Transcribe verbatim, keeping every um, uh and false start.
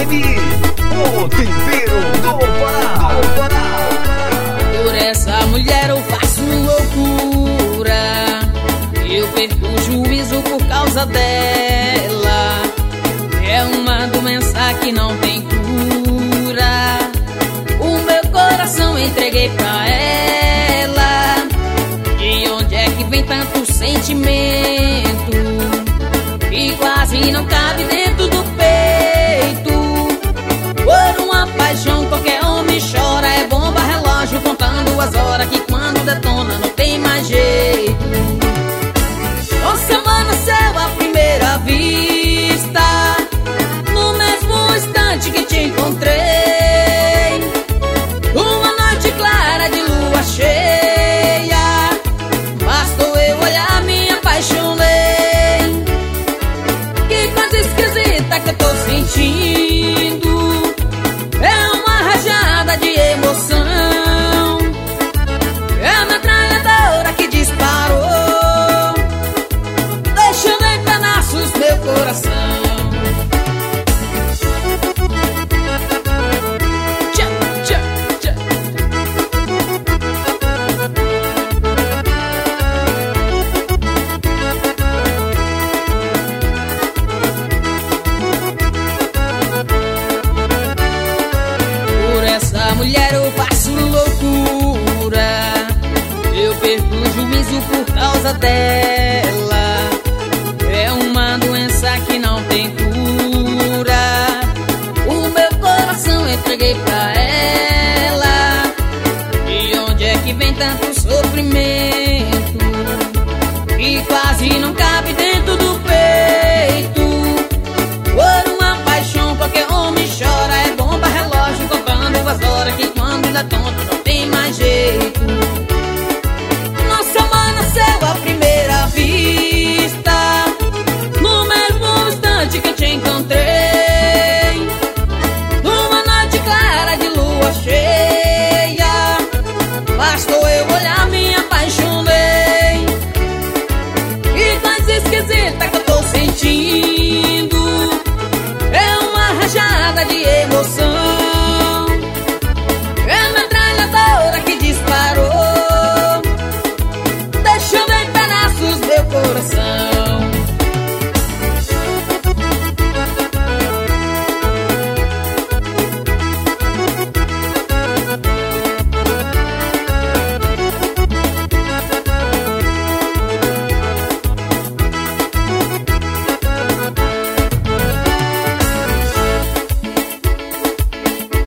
M, o tempero do Pará. Por essa mulher eu faço loucura, eu perco o juízo por causa dela. É uma doença que não tem cura, o meu coração entreguei pra ela. De onde é que vem tanto sentimento que quase não cabe dentro do peito? Por uma paixão qualquer homem chora, é bomba relógio contando as horas que quando detona não tem mais jeito. Você amanheceu à primeira vista, no mesmo instante que te encontrei. Uma noite clara de lua cheia, bastou eu olhar, me apaixonei. Que coisa esquisita que eu tô sentindo, é uma rajada de emoção, é a metralhadora que disparou, deixando em pedaços meu coração. Tchá, tchá, tchá. Por essa mulher eu faço loucura, eu perco o juízo por causa dela. É uma doença que não tem cura,